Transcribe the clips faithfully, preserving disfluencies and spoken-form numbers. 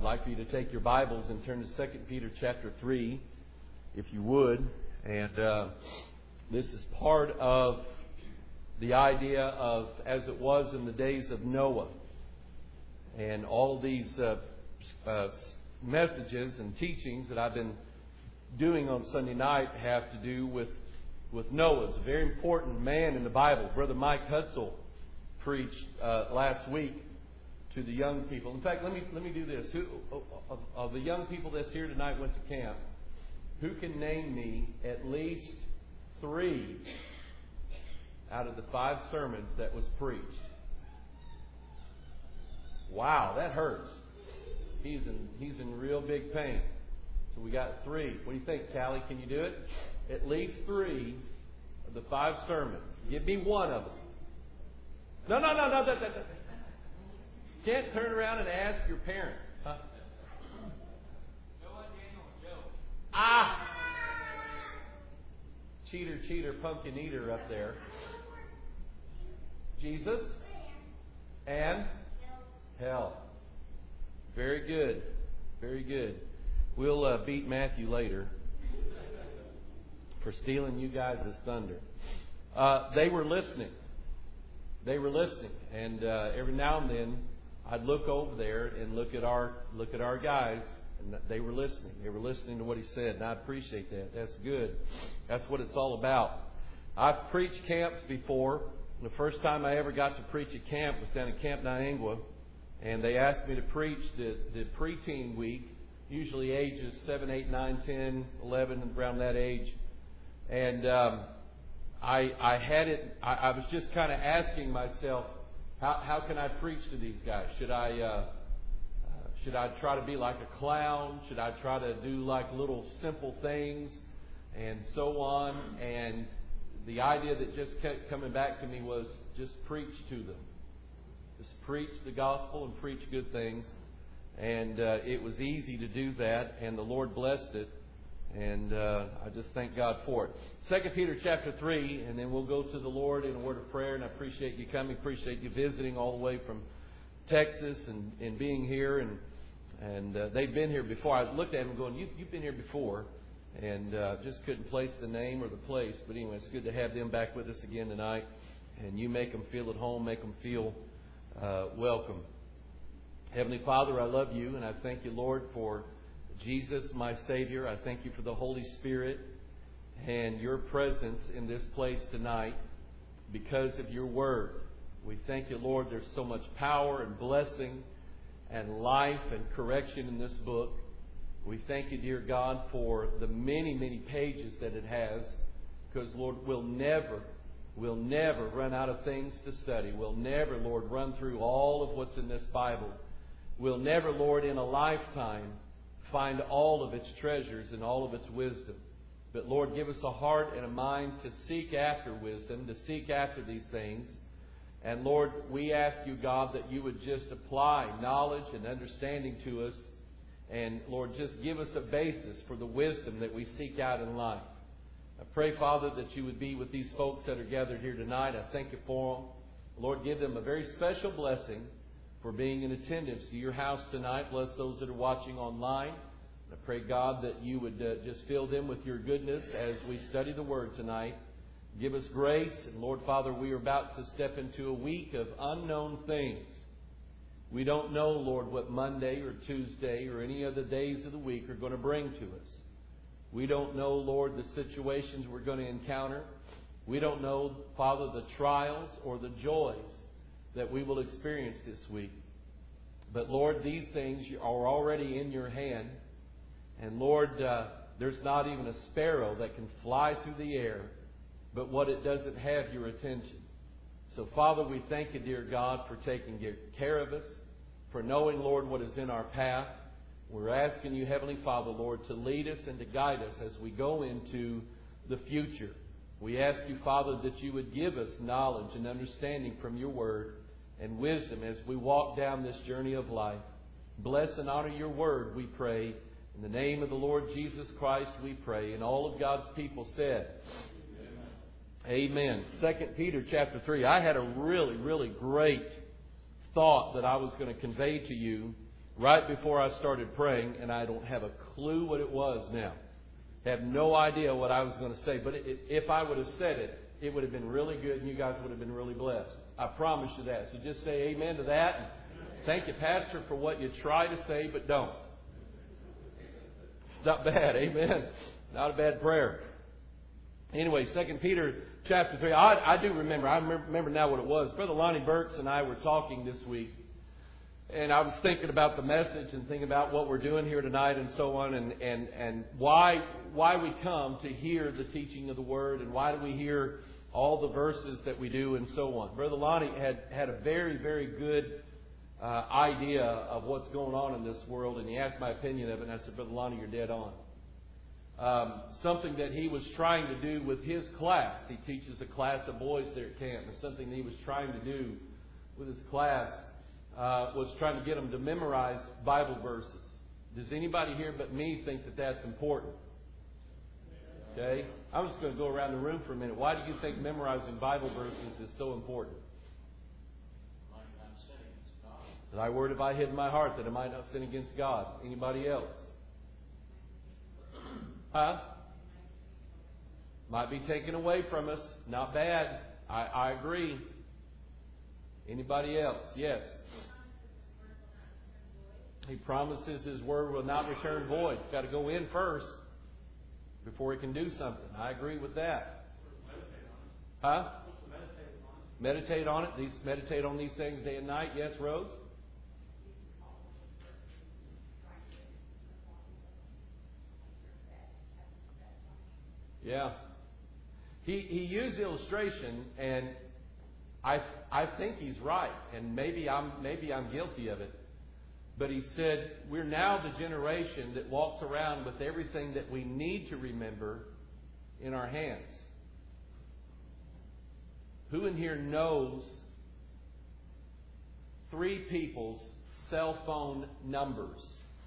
like for you to take your Bibles and turn to Second Peter chapter three, if you would. And uh, this is part of the idea of as it was in the days of Noah. And all of these uh, uh, messages and teachings that I've been doing on Sunday night have to do with, with Noah. It's a very important man in the Bible. Brother Mike Hutzel preached uh, last week to the young people. In fact, let me let me do this. Who of, of the young people that's here tonight went to camp, who can name me at least three out of the five sermons that was preached? Wow, that hurts. He's in he's in real big pain. So we got three. What do you think, Callie? Can you do it? At least three of the five sermons. Give me one of them. No, no, no, no. That, that, that. Can't turn around and ask your parents. Huh? Noah, Daniel, and Job. Ah! Cheater, cheater, pumpkin eater up there. Jesus and hell. Very good. Very good. We'll uh, beat Matthew later for stealing you guys' thunder. Uh, they were listening. They were listening. And uh, every now and then I'd look over there and look at our look at our guys, and they were listening. They were listening to what he said, and I appreciate that. That's good. That's what it's all about. I've preached camps before. The first time I ever got to preach at camp was down at Camp Niangua, and they asked me to preach the, the preteen week, usually ages seven, eight, nine, ten, eleven, around that age. And um, I, I had it. I, I was just kind of asking myself, How how can I preach to these guys? Should I uh, uh, should I try to be like a clown? Should I try to do like little simple things and so on? And the idea that just kept coming back to me was just preach to them. Just preach the gospel and preach good things. And uh, it was easy to do that, and the Lord blessed it. And uh, I just thank God for it. Second Peter chapter three, and then we'll go to the Lord in a word of prayer. And I appreciate you coming, appreciate you visiting all the way from Texas and, and being here. And and uh, they've been here before. I looked at them going, you, you've been here before, and uh, just couldn't place the name or the place. But anyway, it's good to have them back with us again tonight. And you make them feel at home, make them feel uh, welcome. Heavenly Father, I love you, and I thank you, Lord, for Jesus, my Savior. I thank you for the Holy Spirit and your presence in this place tonight because of your word. We thank you, Lord, there's so much power and blessing and life and correction in this book. We thank you, dear God, for the many, many pages that it has because, Lord, we'll never, we'll never run out of things to study. We'll never, Lord, run through all of what's in this Bible. We'll never, Lord, in a lifetime find all of its treasures and all of its wisdom. But Lord, give us a heart and a mind to seek after wisdom, to seek after these things. And Lord, we ask you, God, that you would just apply knowledge and understanding to us. And Lord, just give us a basis for the wisdom that we seek out in life. I pray, Father, that you would be with these folks that are gathered here tonight. I thank you for them. Lord, give them a very special blessing for being in attendance to your house tonight. Bless those that are watching online. I pray, God, that you would uh, just fill them with your goodness as we study the Word tonight. Give us grace. And Lord, Father, we are about to step into a week of unknown things. We don't know, Lord, what Monday or Tuesday or any other days of the week are going to bring to us. We don't know, Lord, the situations we're going to encounter. We don't know, Father, the trials or the joys that we will experience this week. But Lord, these things are already in your hand. And Lord, uh, there's not even a sparrow that can fly through the air, but what it doesn't have your attention. So Father, we thank you, dear God, for taking care of us, for knowing, Lord, what is in our path. We're asking you, Heavenly Father, Lord, to lead us and to guide us as we go into the future. We ask you, Father, that you would give us knowledge and understanding from your word and wisdom as we walk down this journey of life. Bless and honor your word, we pray. In the name of the Lord Jesus Christ, we pray. And all of God's people said, Amen. Amen. Second Peter chapter three. I had a really, really great thought that I was going to convey to you right before I started praying, and I don't have a clue what it was now. Have no idea what I was going to say. But it, if I would have said it, it would have been really good, and you guys would have been really blessed. I promise you that. So just say amen to that. And thank you, Pastor, for what you try to say, but don't. It's not bad. Amen. Not a bad prayer. Anyway, Second Peter chapter three. I, I do remember. I remember now what it was. Brother Lonnie Burks and I were talking this week. And I was thinking about the message and thinking about what we're doing here tonight and so on, and, and, and why why we come to hear the teaching of the Word, and why do we hear all the verses that we do and so on. Brother Lonnie had, had a very, very good uh, idea of what's going on in this world, and he asked my opinion of it, and I said, Brother Lonnie, you're dead on. Um, something that he was trying to do with his class. He teaches a class of boys there at camp, and something that he was trying to do with his class Uh, was trying to get them to memorize Bible verses. Does anybody here but me think that that's important? Okay? I'm just going to go around the room for a minute. Why do you think memorizing Bible verses is so important? Thy word have I hid in my heart that I might not sin against God. Anybody else? Huh? Might be taken away from us. Not bad. I, I agree. Anybody else? Yes. He promises His Word will not return void. It's got to go in first before He can do something. I agree with that. Huh? Meditate on it. These meditate on these things day and night. Yes, Rose? Yeah. He he used illustration, and I I think he's right, and maybe I'm maybe I'm guilty of it. But he said, we're now the generation that walks around with everything that we need to remember in our hands. Who in here knows three people's cell phone numbers?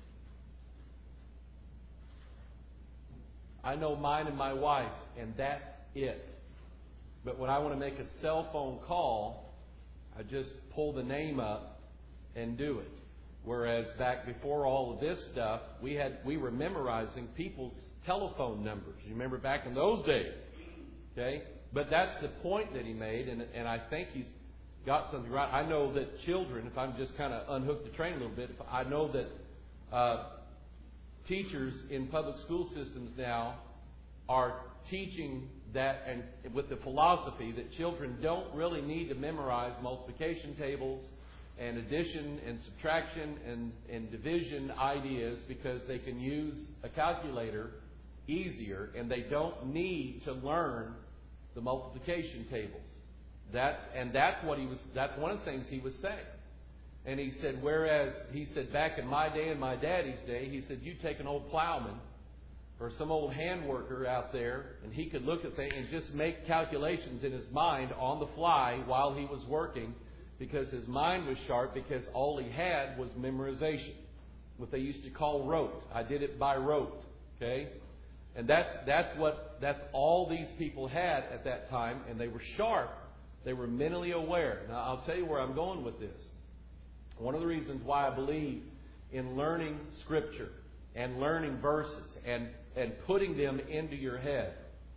I know mine and my wife's, and that's it. But when I want to make a cell phone call, I just pull the name up and do it. Whereas back before all of this stuff, we had we were memorizing people's telephone numbers. You remember back in those days, okay? But that's the point that he made, and and I think he's got something right. I know that children, if I'm just kind of unhook the train a little bit, if I know that uh, teachers in public school systems now are teaching that, and with the philosophy that children don't really need to memorize multiplication tables and addition and subtraction and, and division ideas, because they can use a calculator easier, and they don't need to learn the multiplication tables. That's and that's what he was. That's one of the things he was saying. And he said, whereas he said back in my day and my daddy's day, he said you take an old plowman or some old hand worker out there, and he could look at things and just make calculations in his mind on the fly while he was working, because his mind was sharp, because all he had was memorization, what they used to call rote. I did it by rote, okay? And that's that's what that's all these people had at that time, and they were sharp. They were mentally aware. Now, I'll tell you where I'm going with this. One of the reasons why I believe in learning Scripture and learning verses and, and putting them into your head.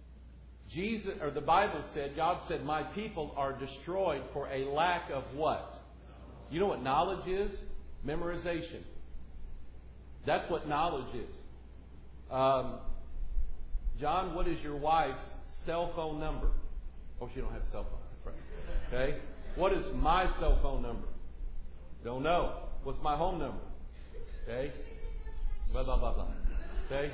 Jesus, or the Bible said, God said, my people are destroyed for a lack of what? You know what knowledge is? Memorization. That's what knowledge is. Um, John, what is your wife's cell phone number? Oh, she don't have a cell phone. That's right. Okay. What is my cell phone number? Don't know. What's my home number? Okay. Blah, blah, blah, blah. Okay.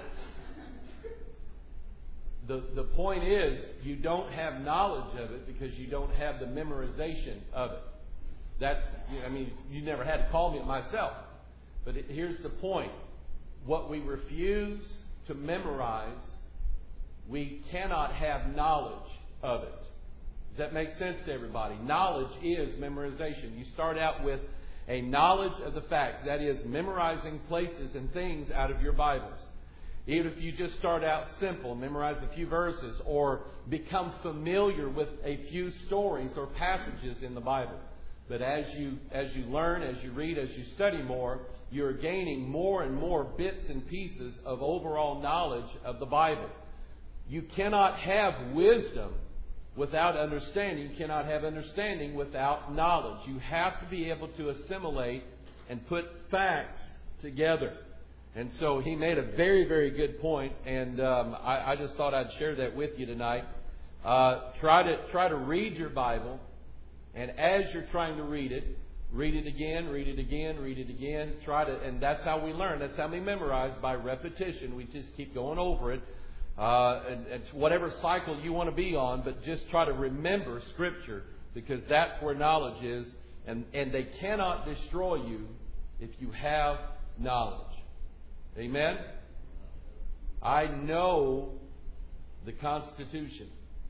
The, the point is, you don't have knowledge of it because you don't have the memorization of it. That's, I mean, you never had to call me it myself. But it, here's the point. What we refuse to memorize, we cannot have knowledge of it. Does that make sense to everybody? Knowledge is memorization. You start out with a knowledge of the facts. That is, memorizing places and things out of your Bibles. Even if you just start out simple, memorize a few verses, or become familiar with a few stories or passages in the Bible. but as you as you learn, as you read, as you study more, you're gaining more and more bits and pieces of overall knowledge of the Bible. You cannot have wisdom without understanding. You cannot have understanding without knowledge. You have to be able to assimilate and put facts together. And so he made a very, very good point, and um, I, I just thought I'd share that with you tonight. Uh, try to try to read your Bible, and as you're trying to read it, read it again, read it again, read it again. Try to, and that's how we learn. That's how we memorize, by repetition. We just keep going over it. Uh, and it's whatever cycle you want to be on, but just try to remember Scripture, because that's where knowledge is, and and they cannot destroy you if you have knowledge. Amen? I know the Constitution.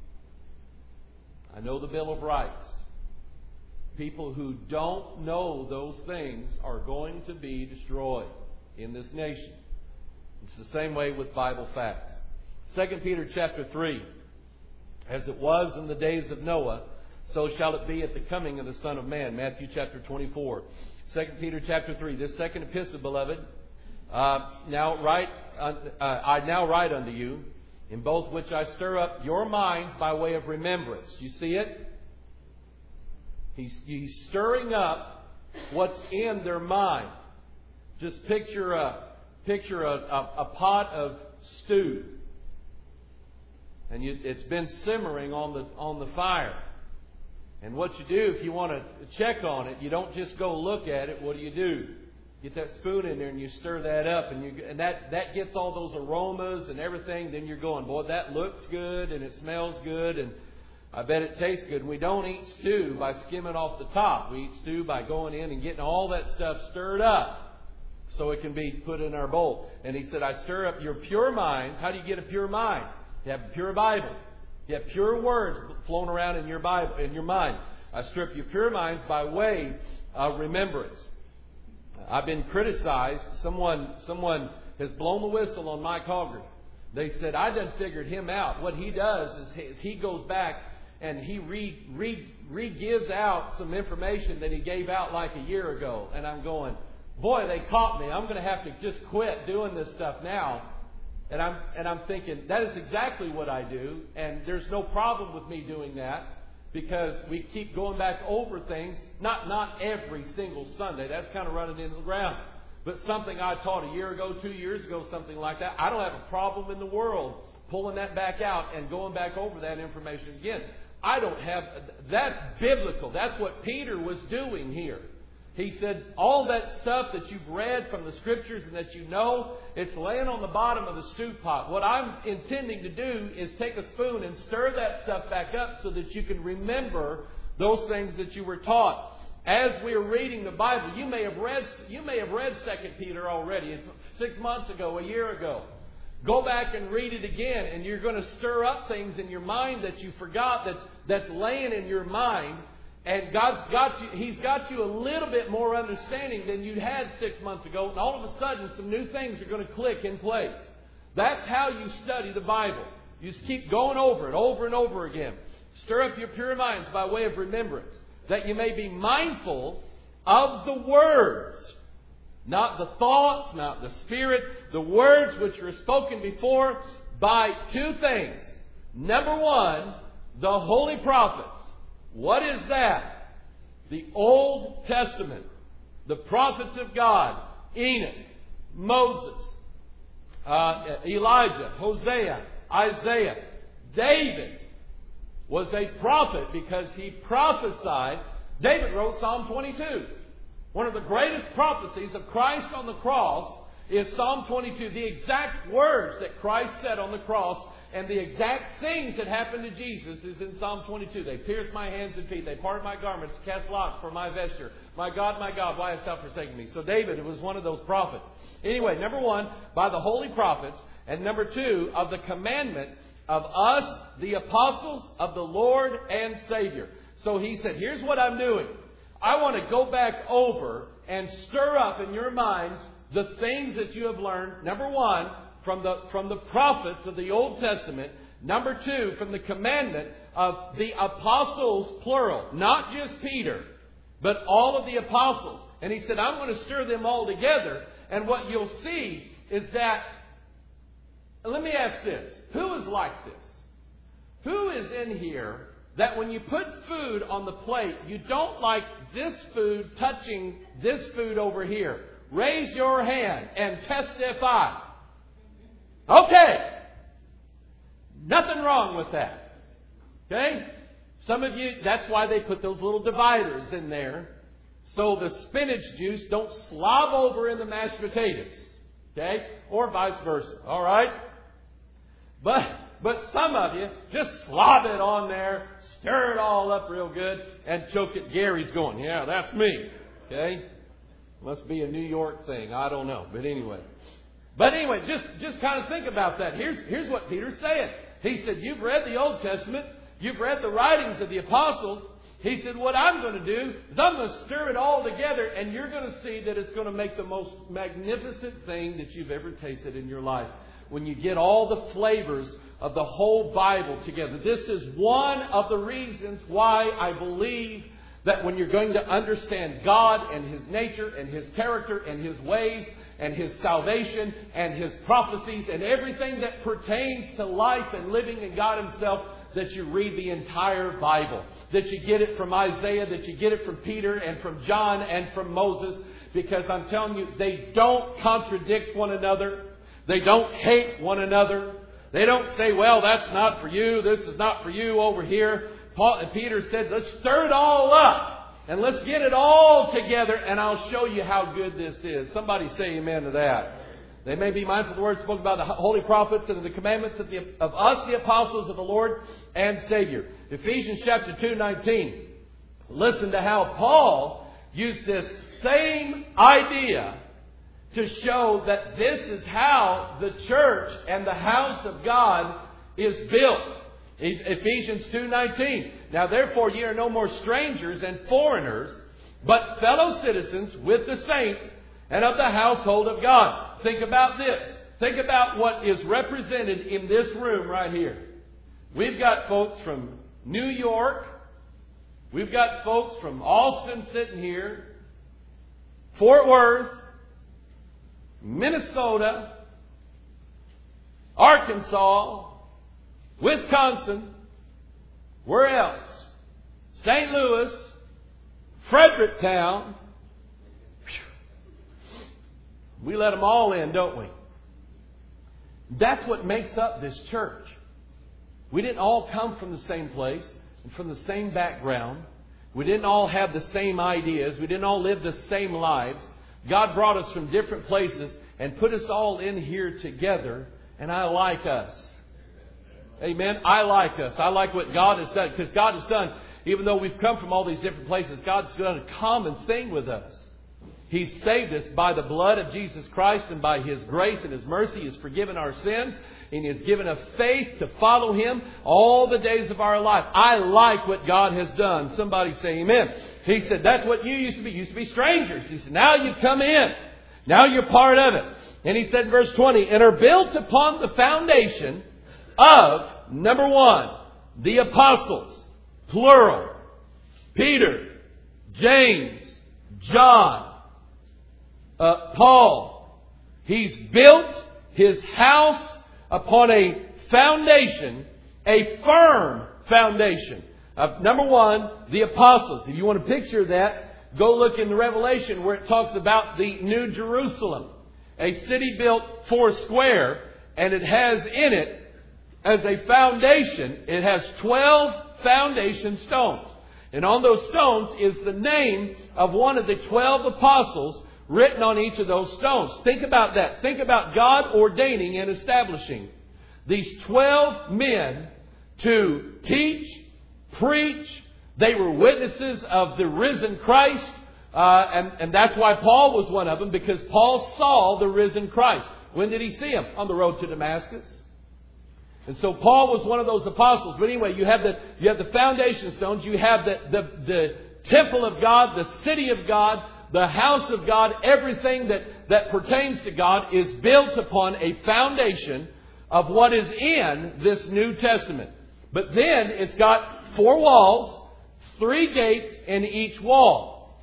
I know the Bill of Rights. People who don't know those things are going to be destroyed in this nation. It's the same way with Bible facts. Second Peter chapter three. As it was in the days of Noah, so shall it be at the coming of the Son of Man. Matthew chapter twenty-four. Second Peter chapter three. This second epistle, beloved, Uh, now write, uh, uh, I now write unto you, in both which I stir up your minds by way of remembrance. You see it? He's, he's stirring up what's in their mind. Just picture a picture a, a, a pot of stew, and you, it's been simmering on the on the fire. And what you do if you want to check on it, you don't just go look at it. What do you do? Get that spoon in there and you stir that up, and you and that, that gets all those aromas and everything. Then you're going, boy, that looks good and it smells good, and I bet it tastes good. And we don't eat stew by skimming off the top. We eat stew by going in and getting all that stuff stirred up so it can be put in our bowl. And he said, I stir up your pure mind. How do you get a pure mind? You have a pure Bible. You have pure words flowing around in your Bible, in your mind. I stir up your pure mind by way of remembrance. I've been criticized. Someone someone has blown the whistle on Mike Hogger. They said, I done figured him out. What he does is he, is he goes back and he re, re, re-gives out some information that he gave out like a year ago. And I'm going, boy, they caught me. I'm going to have to just quit doing this stuff now. And I'm and I'm thinking, that is exactly what I do. And there's no problem with me doing that, because we keep going back over things, not not every single Sunday. That's kind of running into the ground. But something I taught a year ago, two years ago, something like that, I don't have a problem in the world pulling that back out and going back over that information again. I don't have... That's biblical. That's what Peter was doing here. He said, all that stuff that you've read from the Scriptures and that you know, it's laying on the bottom of the stew pot. What I'm intending to do is take a spoon and stir that stuff back up so that you can remember those things that you were taught. As we're reading the Bible, you may have read you may have read Second Peter already, six months ago, a year ago. Go back and read it again, and you're going to stir up things in your mind that you forgot, that, that's laying in your mind. And God's got you, He's got you a little bit more understanding than you had six months ago. And all of a sudden, some new things are going to click in place. That's how you study the Bible. You just keep going over it over and over again. Stir up your pure minds by way of remembrance, that you may be mindful of the words. Not the thoughts, not the spirit. The words which were spoken before by two things. Number one, the holy prophets. What is that? The Old Testament. The prophets of God. Enoch, Moses, uh, Elijah, Hosea, Isaiah. David was a prophet because he prophesied. David wrote Psalm twenty-two. One of the greatest prophecies of Christ on the cross is Psalm twenty-two. The exact words that Christ said on the cross and the exact things that happened to Jesus is in Psalm twenty-two. They pierced my hands and feet. They parted my garments, cast lots for my vesture. My God, my God, why hast thou forsaken me? So David was one of those prophets. Anyway, number one, by the holy prophets. And number two, of the commandment of us, the apostles of the Lord and Savior. So he said, here's what I'm doing. I want to go back over and stir up in your minds the things that you have learned. Number one, from the from the prophets of the Old Testament. Number two, from the commandment of the apostles, plural. Not just Peter. but all of the apostles. And he said, I'm going to stir them all together. And what you'll see is that, let me ask this, who is like this? Who is in here that when you put food on the plate, you don't like this food touching this food over here? Raise your hand and testify. Okay. Nothing wrong with that. Okay? Some of you, that's why they put those little dividers in there, so the spinach juice don't slob over in the mashed potatoes. Okay? Or vice versa. All right? But but some of you just slob it on there, stir it all up real good, and choke it. Gary's going, yeah, that's me. Okay? Must be a New York thing. I don't know. But anyway. But anyway, just, just kind of think about that. Here's, here's what Peter's saying. He said, you've read the Old Testament. You've read the writings of the apostles. He said, what I'm going to do is I'm going to stir it all together, and you're going to see that it's going to make the most magnificent thing that you've ever tasted in your life. When you get all the flavors of the whole Bible together. This is one of the reasons why I believe that when you're going to understand God and His nature and His character and His ways and His salvation and His prophecies and everything that pertains to life and living in God Himself, that you read the entire Bible. That you get it from Isaiah, that you get it from Peter and from John and from Moses. Because I'm telling you, they don't contradict one another. They don't hate one another. They don't say, well, that's not for you. This is not for you over here. Paul and Peter said, let's stir it all up. And let's get it all together. And I'll show you how good this is. Somebody say amen to that. They may be mindful of the words spoken about the holy prophets and of the commandments of, the, of us, the apostles of the Lord and Savior. Ephesians chapter two, nineteen. Listen to how Paul used this same idea to show that this is how the church and the house of God is built. Ephesians two nineteen. Now therefore ye are no more strangers and foreigners, but fellow citizens with the saints and of the household of God. Think about this. Think about what is represented in this room right here. We've got folks from New York. We've got folks from Austin sitting here. Fort Worth. Minnesota. Arkansas. Wisconsin. Where else? Saint Louis. Fredericktown. We let them all in, don't we? That's what makes up this church. We didn't all come from the same place and from the same background. We didn't all have the same ideas. We didn't all live the same lives. God brought us from different places and put us all in here together. And I like us. Amen. I like us. I like what God has done. Because God has done, even though we've come from all these different places, God's done a common thing with us. He's saved us by the blood of Jesus Christ, and by His grace and His mercy He has forgiven our sins, and He has given us faith to follow Him all the days of our life. I like what God has done. Somebody say amen. He said, that's what you used to be. You used to be strangers. He said, now you've come in. Now you're part of it. And he said in verse twenty, and are built upon the foundation of, number one, the apostles, plural, Peter, James, John, Uh, Paul. He's built his house upon a foundation, a firm foundation. Uh, number one, the apostles. If you want to picture that, go look in the Revelation where it talks about the New Jerusalem. A city built four square, and it has in it, as a foundation, it has twelve foundation stones. And on those stones is the name of one of the twelve apostles written on each of those stones. Think about that. Think about God ordaining and establishing these twelve men to teach, preach. They were witnesses of the risen Christ. Uh, and, and that's why Paul was one of them, because Paul saw the risen Christ. When did he see Him? On the road to Damascus. And so Paul was one of those apostles. But anyway, you have the, you have the foundation stones. You have the, the, the temple of God, the city of God, the house of God. Everything that, that pertains to God is built upon a foundation of what is in this New Testament. But then it's got four walls, three gates in each wall.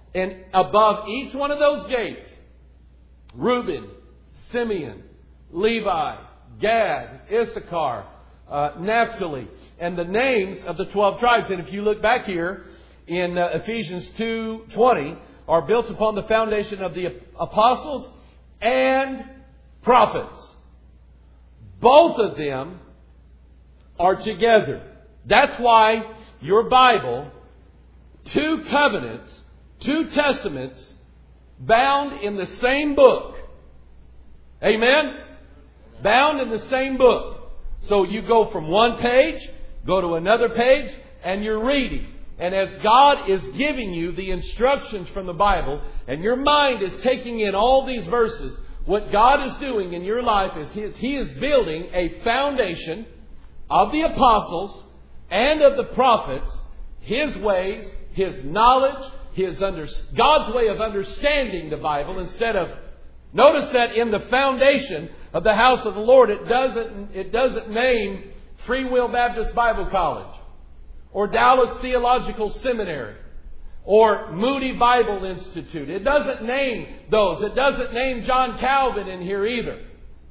And above each one of those gates, Reuben, Simeon, Levi, Gad, Issachar, uh, Naphtali, and the names of the twelve tribes. And if you look back here in uh, Ephesians two twenty, are built upon the foundation of the apostles and prophets. Both of them are together. That's why your Bible, two covenants, two testaments, bound in the same book. Amen? Bound in the same book. So you go from one page, go to another page, and you're reading. And as God is giving you the instructions from the Bible, and your mind is taking in all these verses, what God is doing in your life is He is, he is building a foundation of the apostles and of the prophets, His ways, His knowledge, His under, God's way of understanding the Bible, instead of... Notice that in the foundation of the house of the Lord, it doesn't, it doesn't name Free Will Baptist Bible College, or Dallas Theological Seminary, or Moody Bible Institute. It doesn't name those. It doesn't name John Calvin in here either.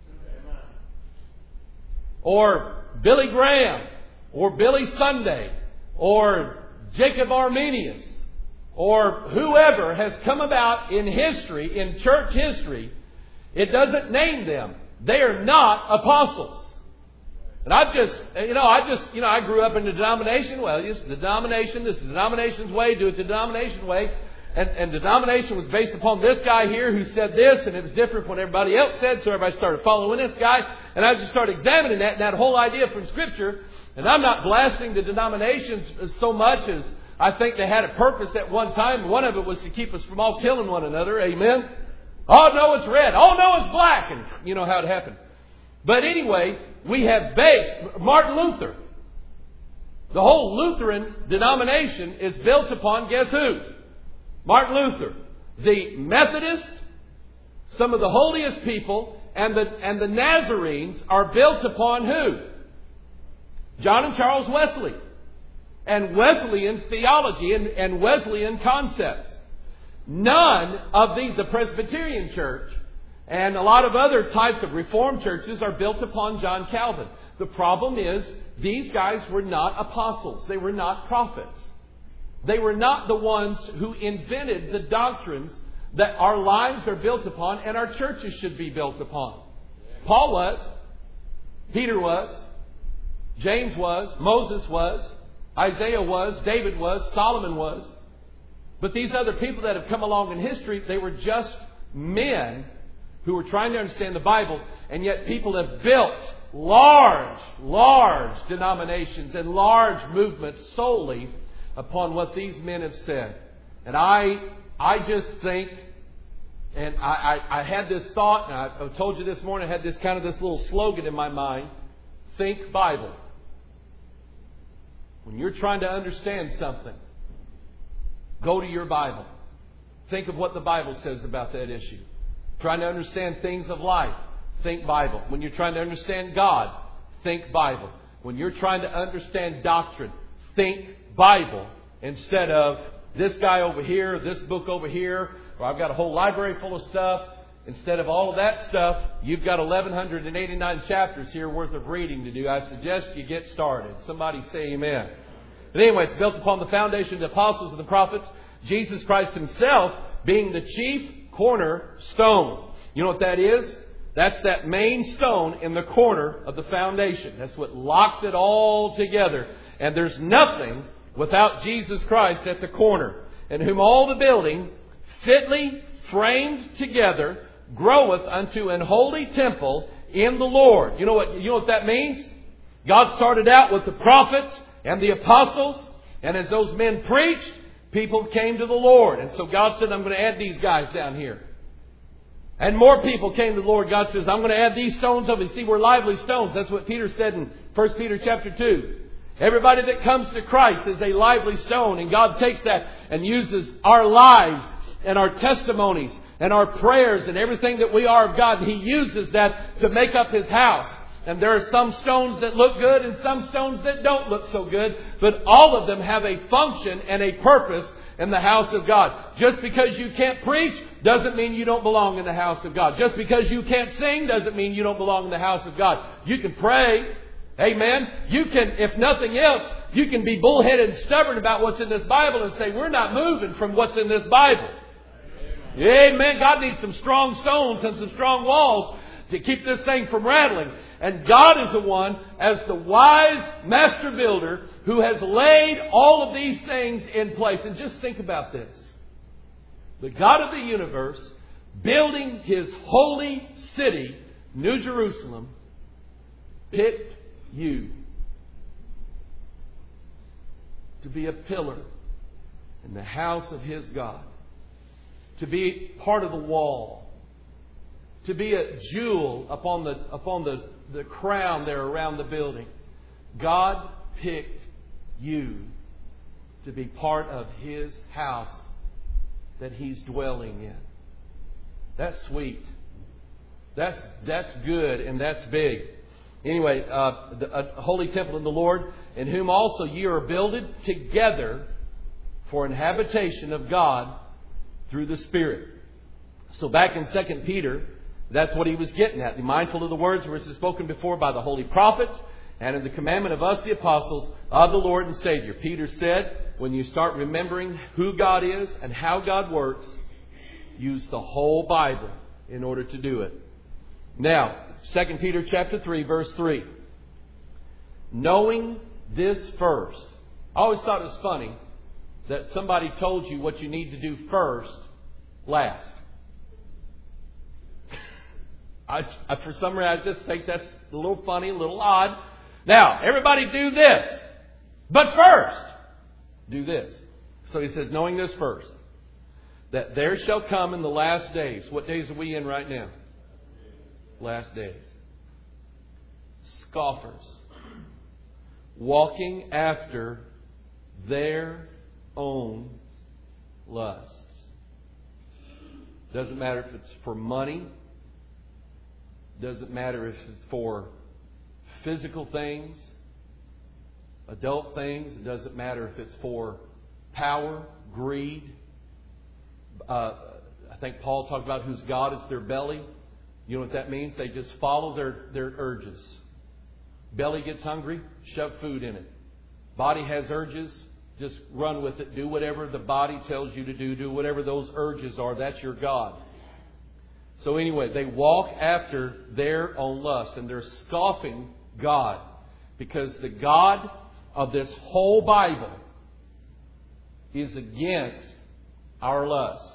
Or Billy Graham, or Billy Sunday, or Jacob Arminius, or whoever has come about in history, in church history. It doesn't name them. They are not apostles. And I just, you know, I just, you know, I grew up in the denomination. Well, it's the denomination. This is the denomination's way. Do it the denomination way. And, and the denomination was based upon this guy here who said this, and it was different from what everybody else said. So everybody started following this guy. And I just started examining that and that whole idea from Scripture. And I'm not blasting the denominations so much as I think they had a purpose at one time. One of it was to keep us from all killing one another. Amen. Oh, no, it's red. Oh, no, it's black. And you know how it happened. But anyway, we have based Martin Luther. The whole Lutheran denomination is built upon, guess who? Martin Luther. The Methodists, some of the holiest people, and the, and the Nazarenes are built upon who? John and Charles Wesley. And Wesleyan theology and, and Wesleyan concepts. None of these, the Presbyterian Church and a lot of other types of Reformed churches, are built upon John Calvin. The problem is, these guys were not apostles. They were not prophets. They were not the ones who invented the doctrines that our lives are built upon and our churches should be built upon. Paul was. Peter was. James was. Moses was. Isaiah was. David was. Solomon was. But these other people that have come along in history, they were just men who were trying to understand the Bible, and yet people have built large, large denominations and large movements solely upon what these men have said. And I I just think, and I, I, I had this thought, and I, I told you this morning, I had this kind of this little slogan in my mind: think Bible. When you're trying to understand something, go to your Bible. Think of what the Bible says about that issue. Trying to understand things of life, think Bible. When you're trying to understand God, think Bible. When you're trying to understand doctrine, think Bible instead of this guy over here, this book over here, or I've got a whole library full of stuff. Instead of all of that stuff, you've got eleven eighty-nine chapters here worth of reading to do. I suggest you get started. Somebody say amen. But anyway, it's built upon the foundation of the apostles and the prophets, Jesus Christ Himself being the chief cornerstone. You know what that is? That's that main stone in the corner of the foundation. That's what locks it all together. And there's nothing without Jesus Christ at the corner, in whom all the building, fitly framed together, groweth unto an holy temple in the Lord. You know what, you know what that means? God started out with the prophets and the apostles, and as those men preached, people came to the Lord. And so God said, I'm going to add these guys down here. And more people came to the Lord. God says, I'm going to add these stones over. You see, we're lively stones. That's what Peter said in First Peter chapter two. Everybody that comes to Christ is a lively stone. And God takes that and uses our lives and our testimonies and our prayers and everything that we are of God. He uses that to make up His house. And there are some stones that look good and some stones that don't look so good. But all of them have a function and a purpose. in the house of God. Just because you can't preach doesn't mean you don't belong in the house of God. Just because you can't sing doesn't mean you don't belong in the house of God. You can pray. Amen. You can, if nothing else, you can be bullheaded and stubborn about what's in this Bible and say, we're not moving from what's in this Bible. Amen. God needs some strong stones and some strong walls to keep this thing from rattling. And God is the one, as the wise master builder, who has laid all of these things in place. And just think about this. The God of the universe, building His holy city, New Jerusalem, picked you to be a pillar in the house of His God, to be part of the wall, to be a jewel upon the upon the, the crown there around the building. God picked you to be part of His house that He's dwelling in. That's sweet. That's that's good and that's big. Anyway, uh, the, a holy temple in the Lord, in whom also ye are builded together for an habitation of God through the Spirit. So back in Second Peter, that's what he was getting at. Be mindful of the words which were spoken before by the holy prophets, and in the commandment of us, the apostles, of the Lord and Savior. Peter said, when you start remembering who God is and how God works, use the whole Bible in order to do it. Now, Second Peter chapter three, verse three. Knowing this first. I always thought it was funny that somebody told you what you need to do first, last. I, I, for some reason, I just think that's a little funny, a little odd. Now, everybody do this. But first, do this. So he says, knowing this first, that there shall come in the last days. What days are we in right now? Last days. Scoffers. Walking after their own lusts. Doesn't matter if it's for money. Doesn't matter if it's for physical things, adult things. It doesn't matter if it's for power, greed. Uh, I think Paul talked about whose God is their belly. You know what that means? They just follow their, their urges. Belly gets hungry, shove food in it. Body has urges, just run with it. Do whatever the body tells you to do. Do whatever those urges are. That's your God. So anyway, they walk after their own lust, and they're scoffing God, because the God of this whole Bible is against our lusts.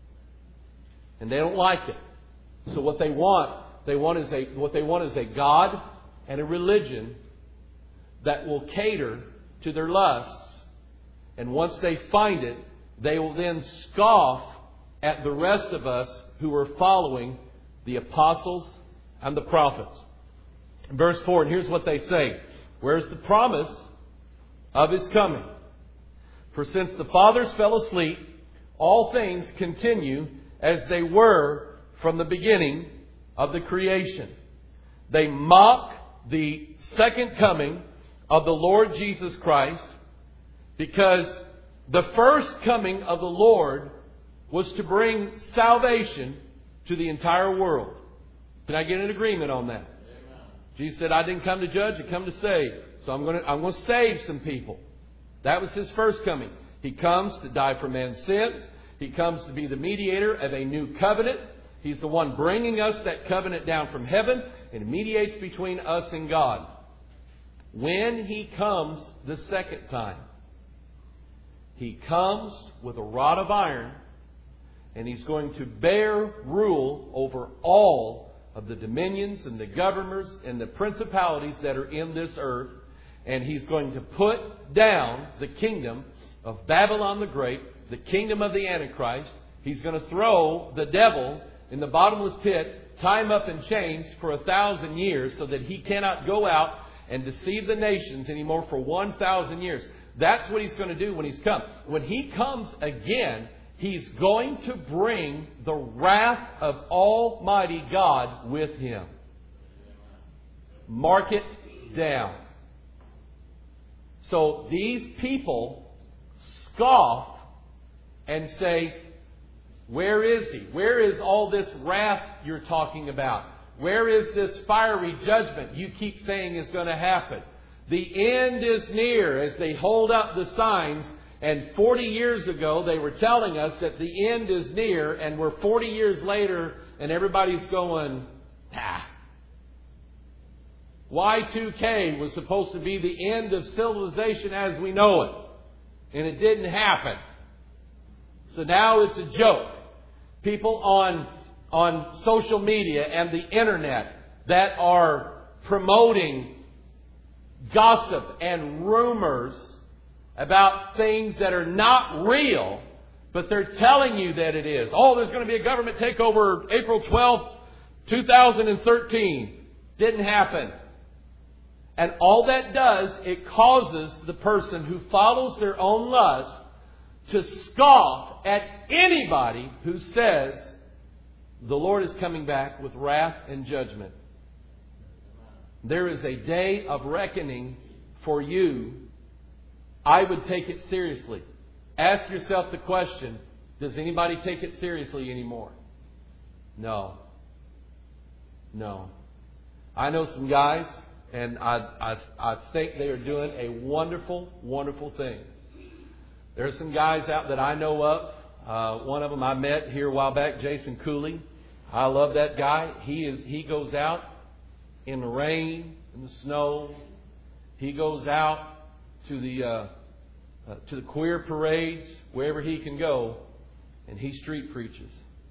And they don't like it. So what they want, they want is a what they want is a God and a religion that will cater to their lusts. And once they find it, they will then scoff at the rest of us who are following the apostles and the prophets. Verse four, and here's what they say. Where's the promise of His coming? For since the fathers fell asleep, all things continue as they were from the beginning of the creation. They mock the second coming of the Lord Jesus Christ, because the first coming of the Lord was to bring salvation to the entire world. Can I get an agreement on that? Amen. Jesus said, I didn't come to judge, I come to save. So I'm going to, I'm going to save some people. That was His first coming. He comes to die for man's sins. He comes to be the mediator of a new covenant. He's the one bringing us that covenant down from heaven, and mediates between us and God. When He comes the second time, He comes with a rod of iron, and He's going to bear rule over all of the dominions and the governors and the principalities that are in this earth. And He's going to put down the kingdom of Babylon the Great, the kingdom of the Antichrist. He's going to throw the devil in the bottomless pit, tie him up in chains for a thousand years, so that he cannot go out and deceive the nations anymore for one thousand years. That's what He's going to do when He's come. When He comes again, He's going to bring the wrath of Almighty God with Him. Mark it down. So these people scoff and say, where is He? Where is all this wrath you're talking about? Where is this fiery judgment you keep saying is going to happen? The end is near, as they hold up the signs. And forty years ago, they were telling us that the end is near. And we're forty years later, and everybody's going, ah. Y two K was supposed to be the end of civilization as we know it. And it didn't happen. So now it's a joke. People on, on social media and the internet that are promoting gossip and rumors about things that are not real, but they're telling you that it is. Oh, there's going to be a government takeover April twelfth, two thousand thirteen. Didn't happen. And all that does, it causes the person who follows their own lust to scoff at anybody who says the Lord is coming back with wrath and judgment. There is a day of reckoning for you. I would take it seriously. Ask yourself the question, does anybody take it seriously anymore? No. No. I know some guys, and I, I, I think they are doing a wonderful, wonderful thing. There are some guys out that I know of. Uh, one of them I met here a while back, Jason Cooley. I love that guy. He is. He goes out in the rain, in the snow. He goes out to the uh, uh, to the queer parades, wherever he can go, and he street preaches.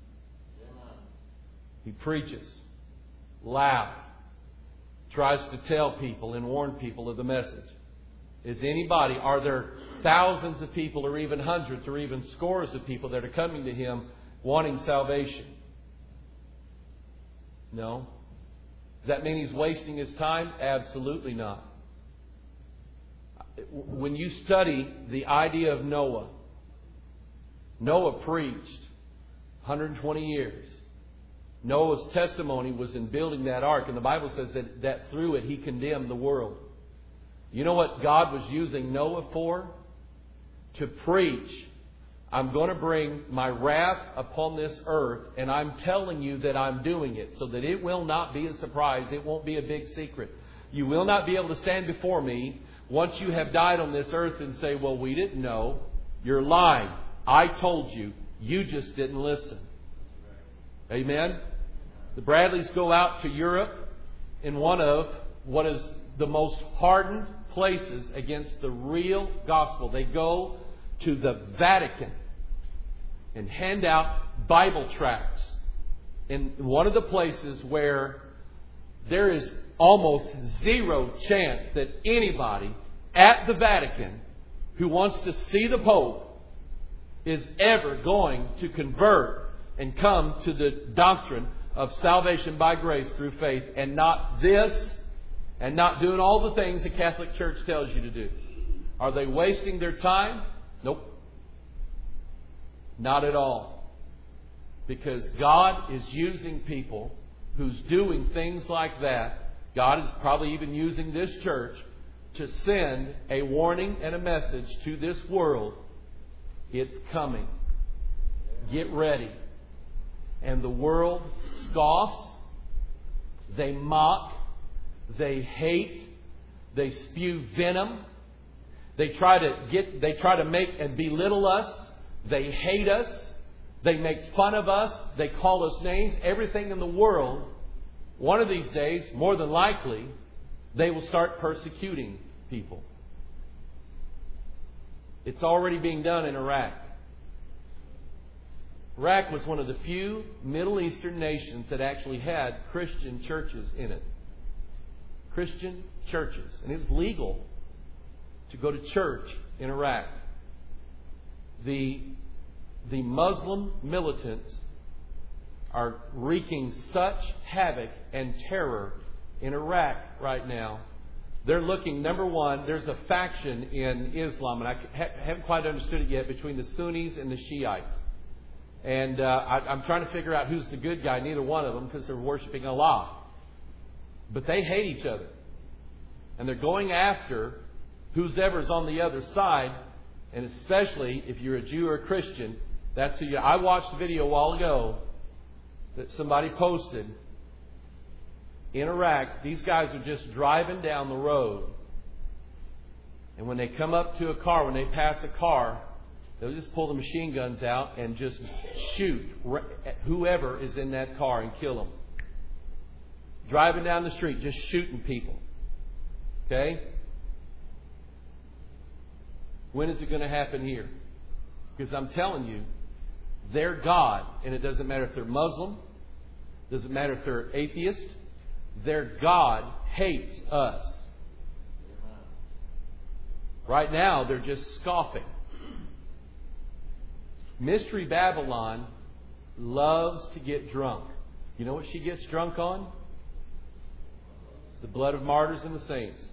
He preaches loud, tries to tell people and warn people of the message. Is anybody, are there thousands of people or even hundreds or even scores of people that are coming to him wanting salvation? No. Does that mean he's wasting his time? Absolutely not. When you study the idea of Noah, Noah preached one hundred twenty years. Noah's testimony was in building that ark, and the Bible says that, that through it he condemned the world. You know what God was using Noah for? To preach, I'm going to bring my wrath upon this earth, and I'm telling you that I'm doing it so that it will not be a surprise. It won't be a big secret. You will not be able to stand before me once you have died on this earth and say, well, we didn't know. You're lying. I told you. You just didn't listen. Amen? The Bradleys go out to Europe in one of what is the most hardened places against the real gospel. They go to the Vatican and hand out Bible tracts in one of the places where there is almost zero chance that anybody at the Vatican who wants to see the Pope is ever going to convert and come to the doctrine of salvation by grace through faith, and not this, and not doing all the things the Catholic Church tells you to do. Are they wasting their time? Nope. Not at all. Because God is using people who's doing things like that. God is probably even using this church to send a warning and a message to this world. It's coming. Get ready. And the world scoffs. They mock. They hate. They spew venom. They try to get. They try to make and belittle us. They hate us. They make fun of us. They call us names. Everything in the world. One of these days, more than likely, they will start persecuting people. It's already being done in Iraq. Iraq was one of the few Middle Eastern nations that actually had Christian churches in it. Christian churches. And it was legal to go to church in Iraq. The, the Muslim militants are wreaking such havoc and terror in Iraq right now. They're looking, number one, there's a faction in Islam, and I haven't quite understood it yet, between the Sunnis and the Shiites. And uh, I, I'm trying to figure out who's the good guy. Neither one of them, because they're worshiping Allah. But they hate each other. And they're going after who's ever's on the other side. And especially if you're a Jew or a Christian, That's who you, I watched a video a while ago that somebody posted. In Iraq, these guys are just driving down the road. And when they come up to a car, when they pass a car, they'll just pull the machine guns out and just shoot whoever is in that car and kill them. Driving down the street, just shooting people. Okay? When is it going to happen here? Because I'm telling you, their God, and it doesn't matter if they're Muslim, doesn't matter if they're atheist, their God hates us. Right now, they're just scoffing. Mystery Babylon loves to get drunk. You know what she gets drunk on? The blood of martyrs and the saints.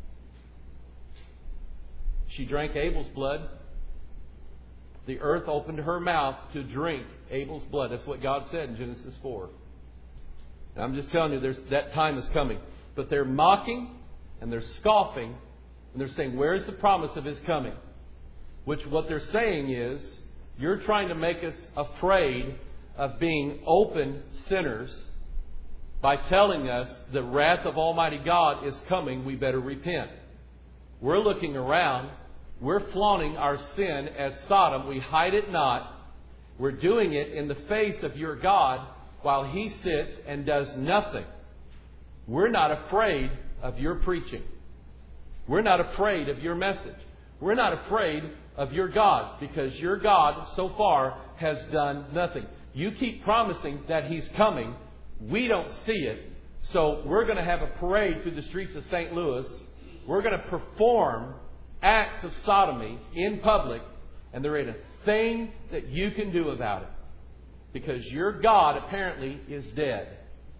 She drank Abel's blood. The earth opened her mouth to drink Abel's blood. That's what God said in Genesis four. And I'm just telling you, there's, that time is coming. But they're mocking and they're scoffing and they're saying, where's the promise of His coming? Which what they're saying is, you're trying to make us afraid of being open sinners by telling us the wrath of Almighty God is coming, we better repent. We're looking around. We're flaunting our sin as Sodom. We hide it not. We're doing it in the face of your God while He sits and does nothing. We're not afraid of your preaching. We're not afraid of your message. We're not afraid of your God because your God so far has done nothing. You keep promising that He's coming. We don't see it. So we're going to have a parade through the streets of Saint Louis. We're going to perform acts of sodomy in public, and there ain't a thing that you can do about it. Because your God apparently is dead.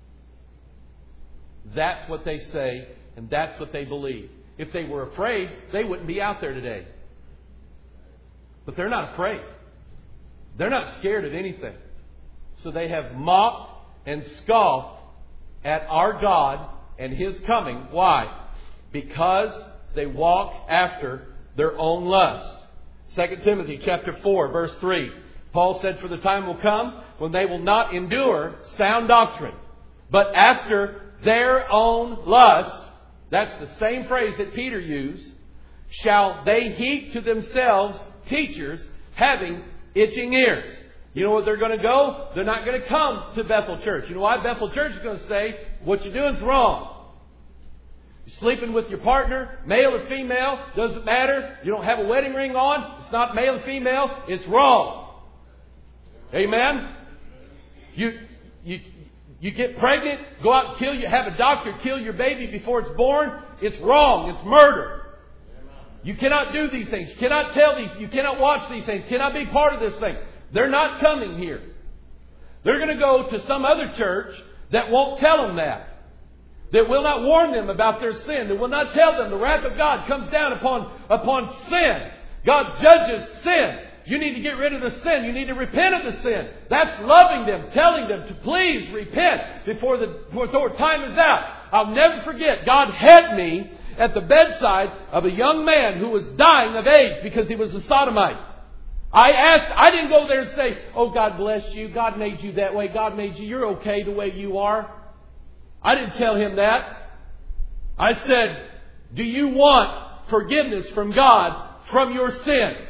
That's what they say, and that's what they believe. If they were afraid, they wouldn't be out there today. But they're not afraid. They're not scared of anything. So they have mocked and scoffed at our God and His coming. Why? Because they walk after their own lust. Second Timothy chapter four, verse three. Paul said, for the time will come when they will not endure sound doctrine, but after their own lust, that's the same phrase that Peter used, shall they heap to themselves teachers having itching ears. You know what they're going to go? They're not going to come to Bethel Church. You know why? Bethel Church is going to say, what you're doing is wrong. You're sleeping with your partner, male or female, doesn't matter. You don't have a wedding ring on. It's not male or female. It's wrong. Amen? You, you, you get pregnant, go out and kill you, have a doctor kill your baby before it's born. It's wrong. It's murder. You cannot do these things. You cannot tell these. You cannot watch these things. You cannot be part of this thing. They're not coming here. They're going to go to some other church that won't tell them that. That will not warn them about their sin. That will not tell them the wrath of God comes down upon, upon sin. God judges sin. You need to get rid of the sin. You need to repent of the sin. That's loving them, telling them to please repent before the before time is out. I'll never forget, God had me at the bedside of a young man who was dying of AIDS because he was a sodomite. I asked, I didn't go there and say, oh, God bless you. God made you that way. God made you. You're okay the way you are. I didn't tell him that. I said, do you want forgiveness from God from your sins?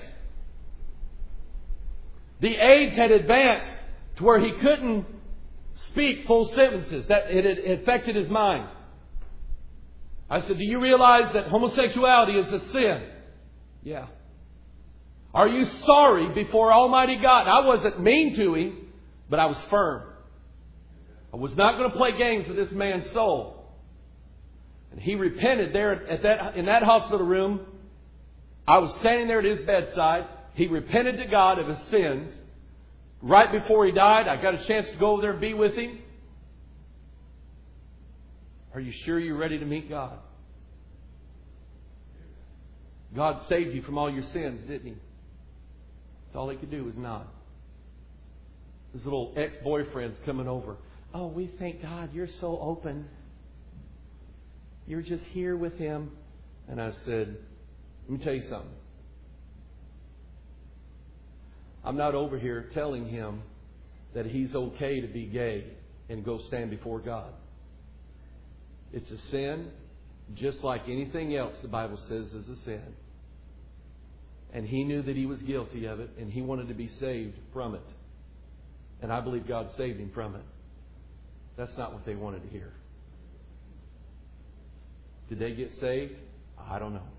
The AIDS had advanced to where he couldn't speak full sentences. That it had affected his mind. I said, do you realize that homosexuality is a sin? Yeah. Are you sorry before Almighty God? I wasn't mean to him, but I was firm. I was not going to play games with this man's soul. And he repented there at that in that hospital room. I was standing there at his bedside. He repented to God of his sins. Right before he died, I got a chance to go over there and be with him. Are you sure you're ready to meet God? God saved you from all your sins, didn't He? That's all He could do was nod. His little ex-boyfriend's coming over. Oh, we thank God you're so open. You're just here with Him. And I said, let me tell you something. I'm not over here telling him that he's okay to be gay and go stand before God. It's a sin, just like anything else the Bible says is a sin. And he knew that he was guilty of it, and he wanted to be saved from it. And I believe God saved him from it. That's not what they wanted to hear. Did they get saved? I don't know.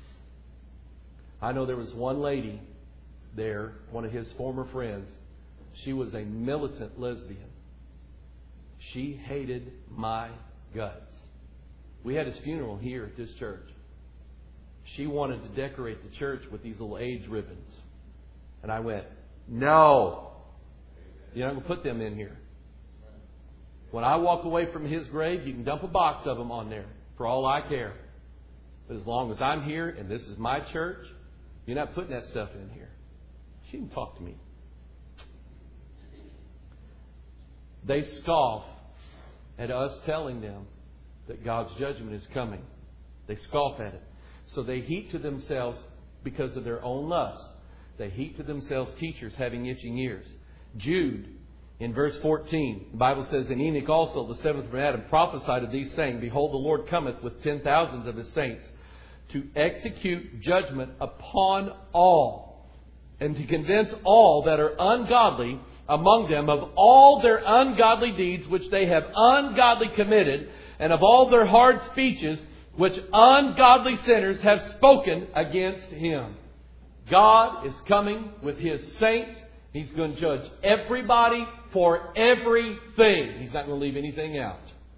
I know there was one lady there, one of his former friends. She was a militant lesbian. She hated my guts. We had his funeral here at this church. She wanted to decorate the church with these little AIDS ribbons. And I went, no. You're not going to put them in here. When I walk away from his grave, you can dump a box of them on there. For all I care. But as long as I'm here and this is my church, you're not putting that stuff in here. She didn't talk to me. They scoff at us telling them that God's judgment is coming. They scoff at it. So they heap to themselves, because of their own lust, they heap to themselves teachers having itching ears. Jude, in verse fourteen, the Bible says, and Enoch also, the seventh from Adam, prophesied of these, saying, behold, the Lord cometh with ten thousands of his saints to execute judgment upon all, and to convince all that are ungodly among them of all their ungodly deeds which they have ungodly committed, and of all their hard speeches which ungodly sinners have spoken against him. God is coming with his saints. He's going to judge everybody for everything. He's not going to leave anything out.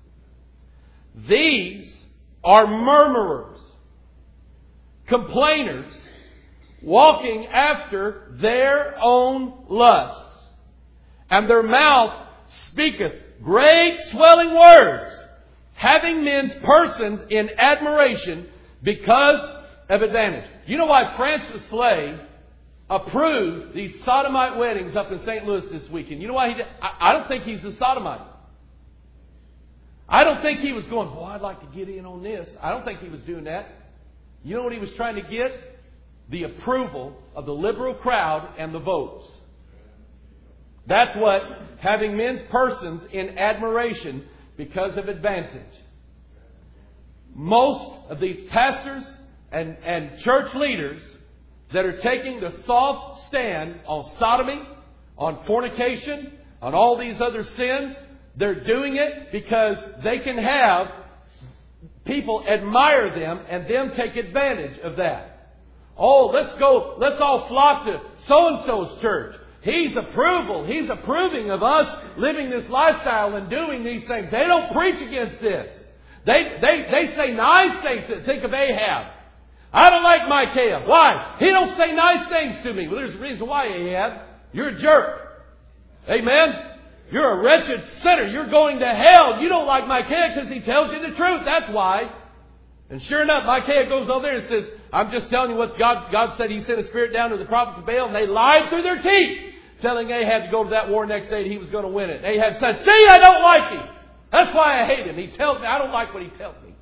These are murmurers, complainers, walking after their own lusts. And their mouth speaketh great swelling words, having men's persons in admiration because of advantage. You know why Francis Slay approved these sodomite weddings up in Saint Louis this weekend? You know why he did? I, I don't think he's a sodomite. I don't think he was going, boy, I'd like to get in on this. I don't think he was doing that. You know what he was trying to get? The approval of the liberal crowd and the votes. That's what having men's persons in admiration because of advantage. Most of these pastors and, and church leaders that are taking the soft stand on sodomy, on fornication, on all these other sins, they're doing it because they can have people admire them and them take advantage of that. Oh, let's go, let's all flock to so-and-so's church. He's approval. He's approving of us living this lifestyle and doing these things. They don't preach against this. They, they, they say nice things. Think of Ahab. I don't like Micaiah. Why? He don't say nice things to me. Well, there's a reason why, Ahab. You're a jerk. Amen? You're a wretched sinner. You're going to hell. You don't like Micaiah because he tells you the truth. That's why. And sure enough, Micaiah goes over there and says, I'm just telling you what God, God said. He sent a spirit down to the prophets of Baal, and they lied through their teeth, telling Ahab to go to that war next day and he was going to win it. Ahab said, see, I don't like him. That's why I hate him. He tells me, I don't like what he tells me.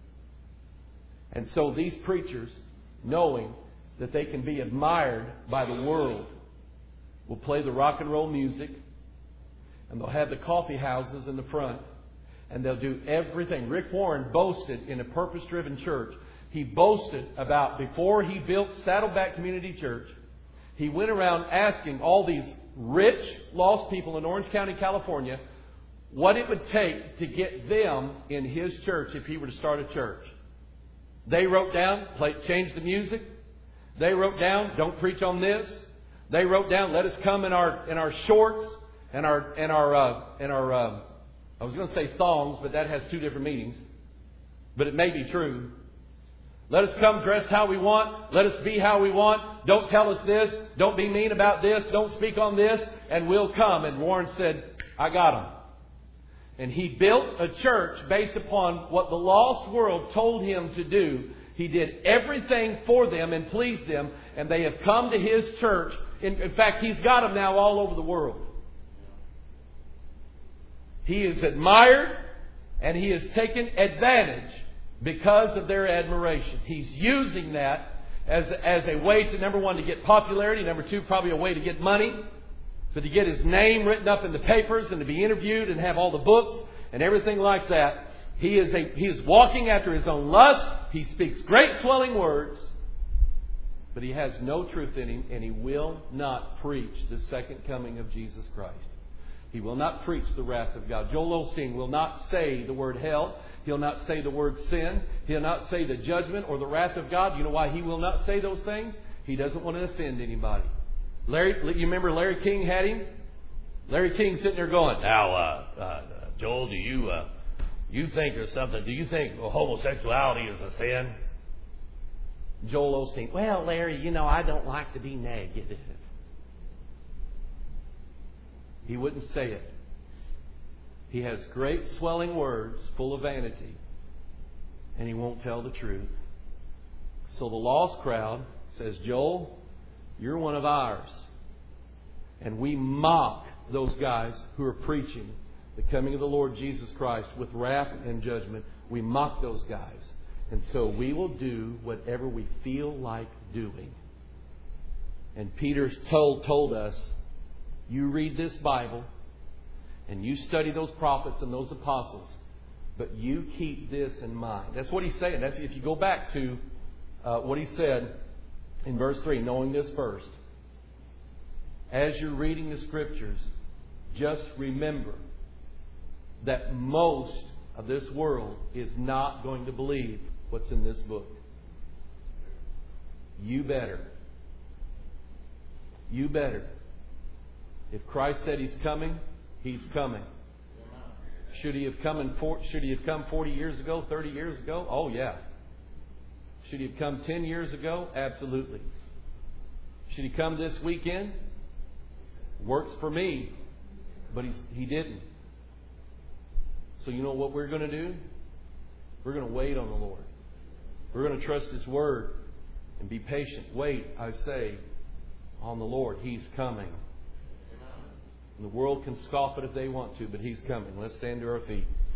And so these preachers, knowing that they can be admired by the world, will play the rock and roll music, and they'll have the coffee houses in the front, and they'll do everything. Rick Warren boasted in a purpose-driven church. He boasted about, before he built Saddleback Community Church, he went around asking all these rich, lost people in Orange County, California, what it would take to get them in his church if he were to start a church. They wrote down, play, change the music. They wrote down, don't preach on this. They wrote down, let us come in our in our shorts and our and our uh, and our. Uh, I was going to say thongs, but that has two different meanings. But it may be true. Let us come dressed how we want. Let us be how we want. Don't tell us this. Don't be mean about this. Don't speak on this. And we'll come. And Warren said, I got them. And he built a church based upon what the lost world told him to do. He did everything for them and pleased them. And they have come to his church. In, in fact, he's got them now all over the world. He is admired and he has taken advantage because of their admiration. He's using that as, as a way to, number one, to get popularity. Number two, probably a way to get money. But to get his name written up in the papers and to be interviewed and have all the books and everything like that. He is a, he is walking after his own lust. He speaks great swelling words. But he has no truth in him, and he will not preach the second coming of Jesus Christ. He will not preach the wrath of God. Joel Osteen will not say the word hell. He'll not say the word sin. He'll not say the judgment or the wrath of God. You know why he will not say those things? He doesn't want to offend anybody. Larry, you remember Larry King had him? Larry King sitting there going, now, uh, uh, Joel, do you uh, you think there's something? Do you think homosexuality is a sin? Joel Osteen, well, Larry, you know, I don't like to be negative. He wouldn't say it. He has great swelling words full of vanity, and he won't tell the truth. So the lost crowd says, Joel, you're one of ours. And we mock those guys who are preaching the coming of the Lord Jesus Christ with wrath and judgment. We mock those guys. And so we will do whatever we feel like doing. And Peter's told, told us, you read this Bible and you study those prophets and those apostles, but you keep this in mind. That's what he's saying. That's, if you go back to uh, what he said in verse three, knowing this first. As you're reading the Scriptures, just remember that most of this world is not going to believe what's in this book. You better. You better. If Christ said He's coming, He's coming. Should He have come in for, should He have come forty years ago, thirty years ago? Oh yeah. Should He have come ten years ago? Absolutely. Should He come this weekend? Works for me, but he's, He didn't. So you know what we're going to do? We're going to wait on the Lord. We're going to trust His Word and be patient. Wait, I say, on the Lord. He's coming. And the world can scoff it if they want to, but He's coming. Let's stand to our feet.